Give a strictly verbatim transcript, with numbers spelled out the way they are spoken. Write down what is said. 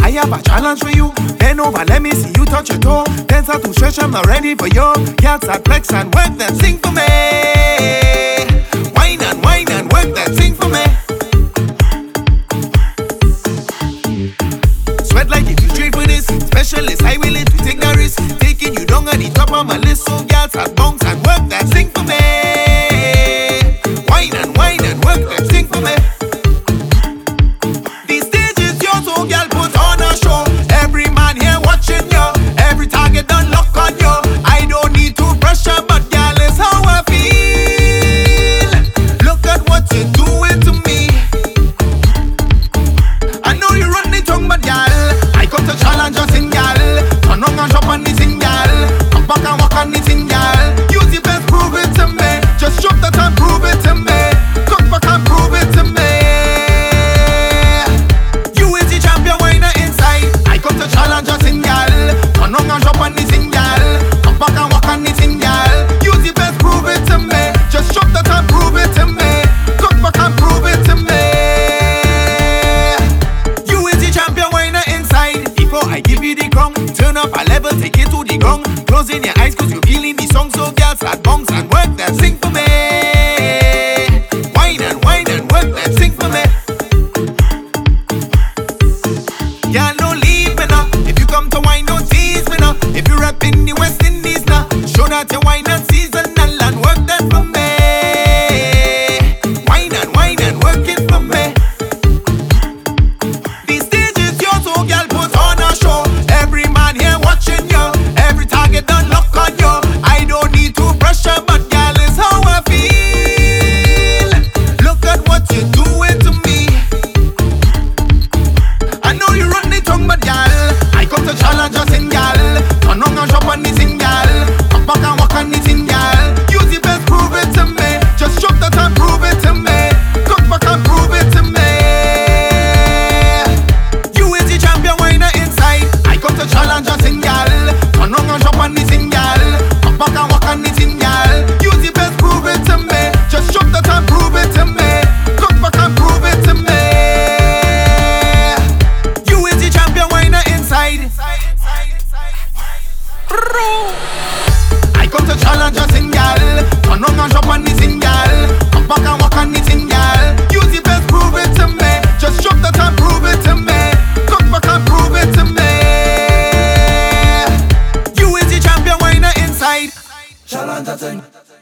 I have a challenge for you. Bend over, let me see you touch your toe. Dance out to stretch, I'm not ready for you. Cats are flex and work that, sing for me. Wine and wine and work that, sing for me. Sweat like if you train for this. Specialist, I willing to take the risk. Taking you down at the top of my list. So cats are bounce and work that, sing for me. Wine and wine and work that, sing for me. The stage is yours, so girl, put on a show. Every man here watching you. Every target done lock on you. I don't need to pressure, but girl, it's how I feel. Look at what you're doing to me. I know you run the tongue, but girl, I come to challenge your sing, girl. Turn on and shop on the sing, girl. Come back and walk on the sing, girl. Use the best, prove it to me. Just drop that and prove it to me. Come back and prove it to me. You is the champion, whiner inside. I come to challenge your sing, girl. Turn on and shop on the sing, girl. Come back and walk on the sing, girl. Use the best, prove it to me. Just drop that and prove it to me. Come back and prove it to me. You is the champion, whiner inside. Before I give you the crown, turn up a level, take it to the ground. Closing your eyes cause you're feeling the song. So girl, start bounce and work that, sing for me. Wine and wine and work that, sing for me. Girl, don't leave me now. If you come to wine, don't tease me now. If you rap in the West Indies now, show that you wine and seasonal and work that for me. Wine and wine and work it for me. The stage is yours, so girl, put on a show. Every man here watching you. Every target done lock on you. I don't need to pressure, but girl, it's how I feel. Look at what you're doing to me. I know you run the tongue, but girl, I come to challenge your sing, girl. Turn on and shop on the sing, girl. Come back and walk on the sing, girl. Use the best, prove it to me. Just drop that and prove it to me. Come back and prove it to me. You is the champion, whiner inside. I come to challenge your sing, girl. Turn on and shop on the sing, girl. Come back and walk on the sing, girl. Use the best, prove it to me. Just drop that and prove it to me. Come back and prove it to me. You is the champion, whiner inside. I come to challenge your sing, girl. Turn on and shop on the sing, girl. Come back and walk on the sing, girl. Use the best, prove it to me. Just drop that and prove it to me. Come back and prove it to me. You is the champion, whiner inside. Challenge that thing.